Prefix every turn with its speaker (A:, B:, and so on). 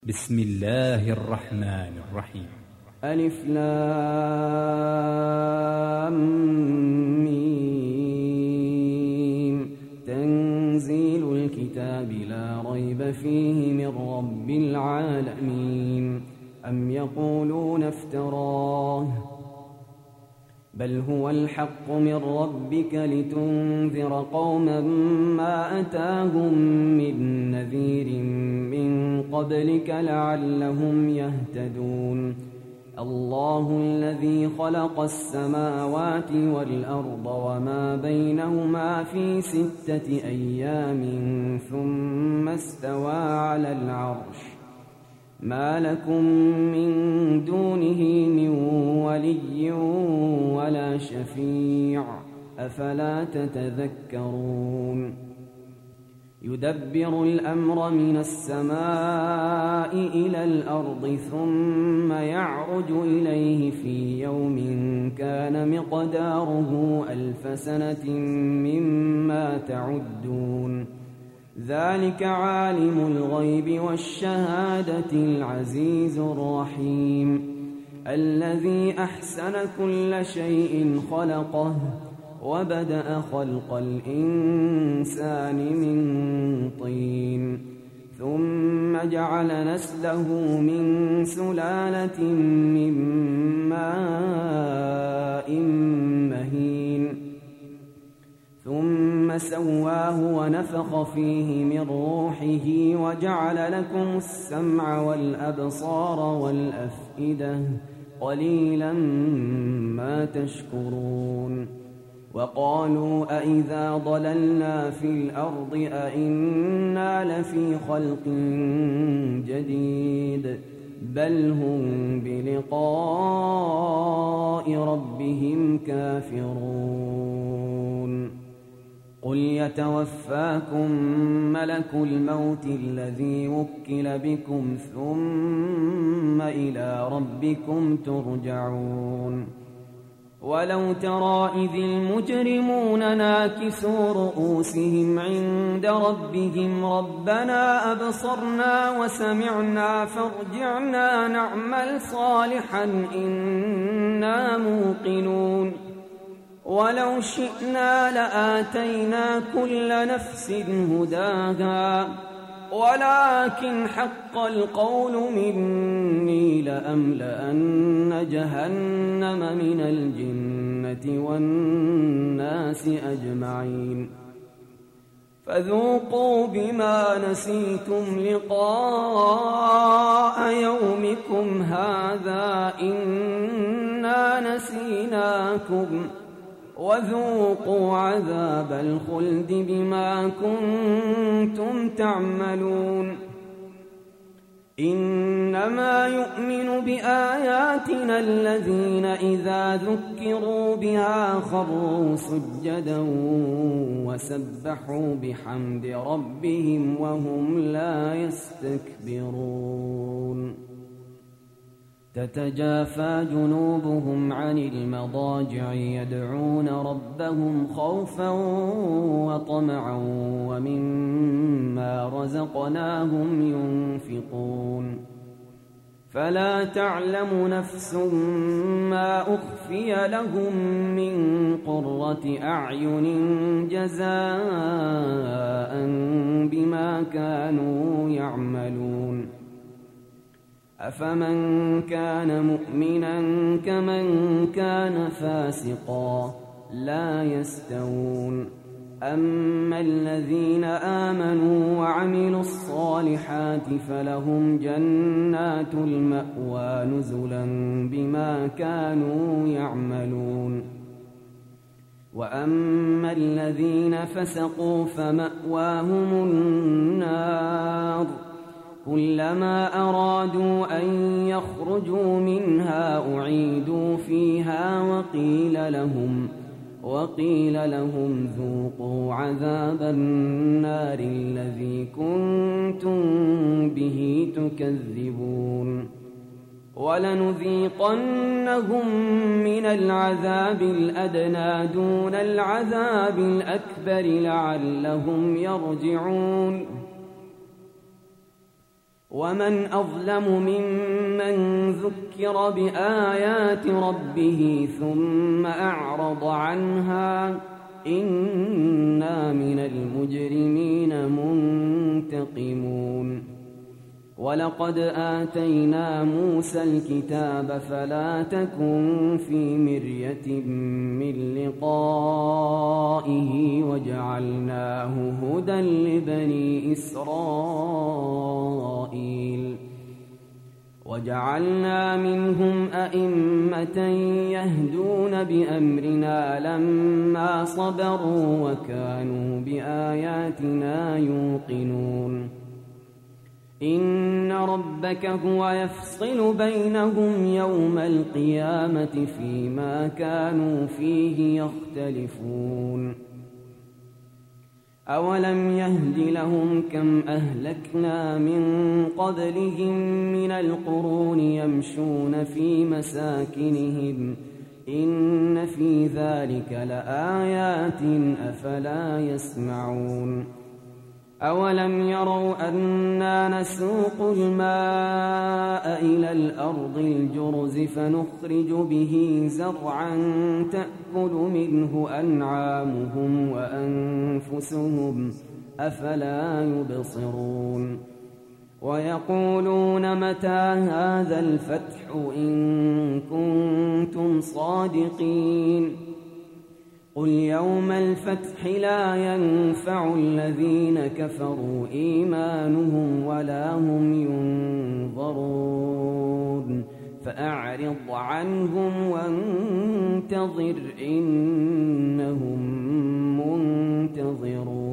A: بسم الله الرحمن الرحيم.
B: ألف لام ميم. تنزيل الكتاب لا ريب فيه من رب العالمين. أم يقولون افتراه بل هو الحق من ربك لتنذر قوما ما أتاهم من نذير من قبلك لعلهم يهتدون. الله الذي خلق السماوات والأرض وما بينهما في 6 أيام ثم استوى على العرش. ما لكم من دونه من ولي ولا شفيع أفلا تتذكرون. يدبر الأمر من السماء إلى الأرض ثم يعرج إليه في يوم كان مقداره 1000 سنة مما تعدون. ذلك عالم الغيب والشهادة العزيز الرحيم الذي أحسن كل شيء خلقه وبدأ خلق الإنسان من طين ثم جعل نسله من سلالة من ماء مهين ثم سواه ونفخ فيه من روحه وجعل لكم السمع والأبصار والأفئدة قليلا ما تشكرون. وقالوا أئذا ضللنا في الأرض أئنا لفي خلق جديد بل هم بلقاء ربهم كافرون. قل يتوفاكم ملك الموت الذي وكل بكم ثم إلى ربكم ترجعون. ولو ترى إذ المجرمون ناكسوا رؤوسهم عند ربهم ربنا أبصرنا وسمعنا فارجعنا نعمل صالحا إنا موقنون. ولو شئنا لآتينا كل نفس هداها ولكن حق القول مني لأملأن جهنم من الجنة والناس أجمعين. فذوقوا بما نسيتم لقاء يومكم هذا إنا نسيناكم وذوقوا عذاب الخلد بما كنتم تعملون. إنما يؤمن بآياتنا الذين إذا ذكروا بها خروا سجدا وسبحوا بحمد ربهم وهم لا يستكبرون. تتجافى جنوبهم عن المضاجع يدعون ربهم خوفا وطمعا ومما رزقناهم ينفقون. فلا تعلم نفس ما أخفي لهم من قرة أعين جزاء بما كانوا يعملون. أفمن كان مؤمنا كمن كان فاسقا لا يستوون. أما الذين آمنوا وعملوا الصالحات فلهم جنات المأوى نزلا بما كانوا يعملون. وأما الذين فسقوا فمأواهم النار كلما أرادوا أن يخرجوا منها أعيدوا فيها وقيل لهم ذوقوا عذاب النار الذي كنتم به تكذبون. ولنذيقنهم من العذاب الأدنى دون العذاب الأكبر لعلهم يرجعون. ومن أظلم ممن ذكر بآيات ربه ثم أعرض عنها إنا من المجرمين منتقمون ولقد آتينا موسى الكتاب فلا تكن في مرية من لقائه وجعلناه هدى لبني إسرائيل وجعلنا منهم أئمة يهدون بأمرنا لما صبروا وكانوا بآياتنا يوقنون إن ربك هو يفصل بينهم يوم القيامة فيما كانوا فيه يختلفون أولم يهد لهم كم أهلكنا من قبلهم من القرون يمشون في مساكنهم إن في ذلك لآيات أفلا يسمعون أولم يروا أنا نسوق الماء إلى الأرض الجرز فنخرج به زرعا تأكل منه أنعامهم وأنفسهم أفلا يبصرون ويقولون متى هذا الفتح إن كنتم صادقين قل يوم الفتح لا ينفع الذين كفروا إيمانهم ولا هم ينظرون فأعرض عنهم وانتظر إنهم منتظرون